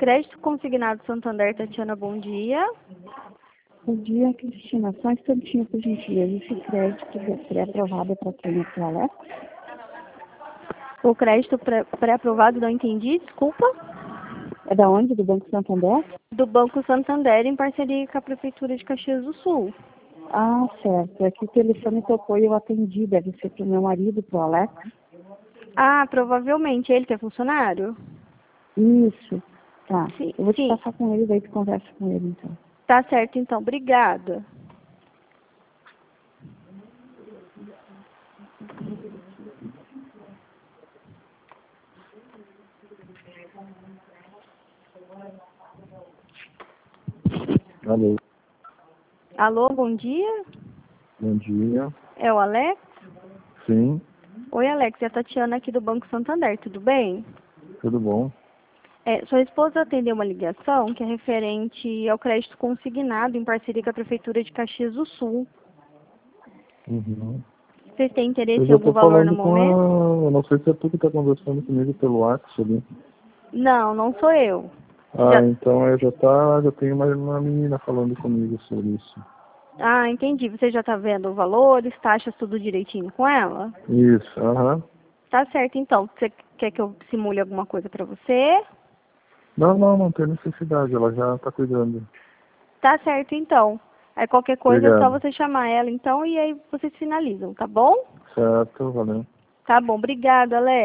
Crédito Consignado Santander, Tatiana, bom dia. Bom dia, Cristina. Só um instantinho, por gentileza. Esse crédito pré-aprovado é para quem é Alex? O crédito pré-aprovado, não entendi, desculpa. É da onde? Do Banco Santander? Do Banco Santander, em parceria com a Prefeitura de Caxias do Sul. Ah, certo. É que o telefone tocou e eu atendi. Deve ser para o meu marido, para o Alex. Ah, provavelmente. Ele que é funcionário? Isso. Tá. Sim, Eu vou te sim. passar com ele, daí tu conversa com ele, então. Tá certo, então. Obrigada. Alô, Alô, bom dia. bom dia. É o Alex? Sim, Oi, Alex. É a Tatiana aqui do Banco Santander. Tudo bem? tudo bom? Sua esposa atendeu uma ligação que é referente ao crédito consignado em parceria com a Prefeitura de Caxias do Sul. Uhum. Vocês têm Eu interesse em já algum tô valor no falando com momento? a... Eu não sei se é tu que tá conversando comigo pelo WhatsApp ali. Não, não sou eu. Ah, então já tem uma menina falando comigo sobre isso. Ah, entendi. Você já está vendo valores, taxas, tudo direitinho com ela? Isso, aham. Tá certo, então. Você quer que eu simule alguma coisa para você? Não tem necessidade, ela já tá cuidando. Tá certo, então. Aí qualquer coisa é só Obrigado. você chamar ela, então, e aí vocês finalizam, tá bom? Certo, valeu. Tá bom, obrigada, Alex.